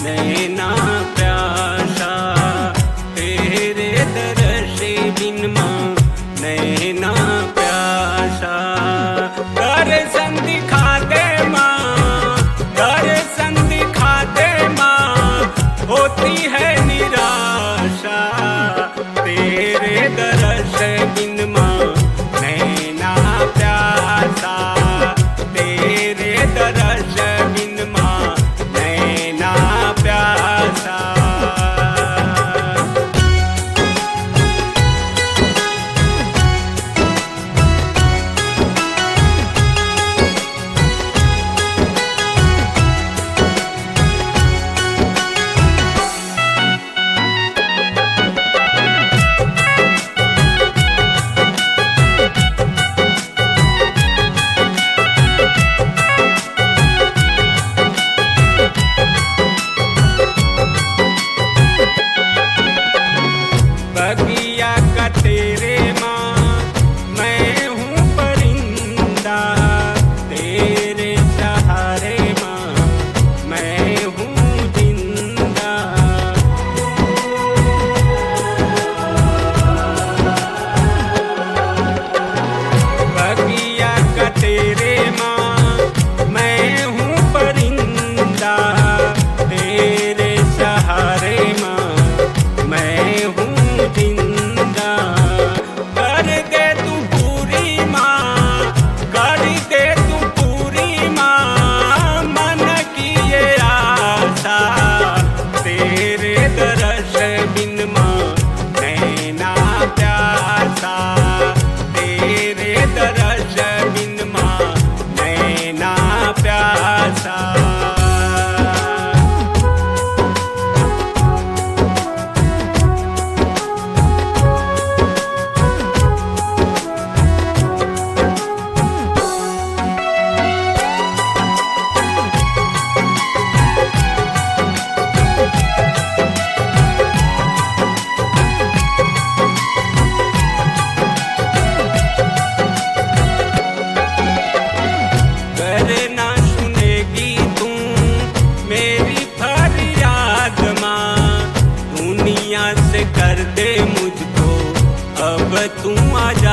नैना प्यासा तेरे दर्श बिन माँ नैना प्यासा। दर्शन दिखा दे माँ, दर्शन दिखा दे माँ, होती है निराशा तेरे दर्श बिन माँ नैना प्यासा तेरे दर्श बिन माँ नैना प्यासा। बगिया का तेरे माँ मैं हूँ परिंदा तेरे सहारे माँ मैं हूँ जिंदा। बगिया का तेरे माँ मैं हूँ परिंदा तेरे सहारे माँ मैं हूँ जिंदा। कर दे तू पूरी माँ, कर दे तू पूरी माँ मन की ये आशा तेरे दर्श बिन माँ नैना प्यासा तेरे दर्श बिन माँ नैना प्यासा। करना सुनेगी तू मेरी फरियाद माँ दुनिया से कर दे मुझको अब तू आजा।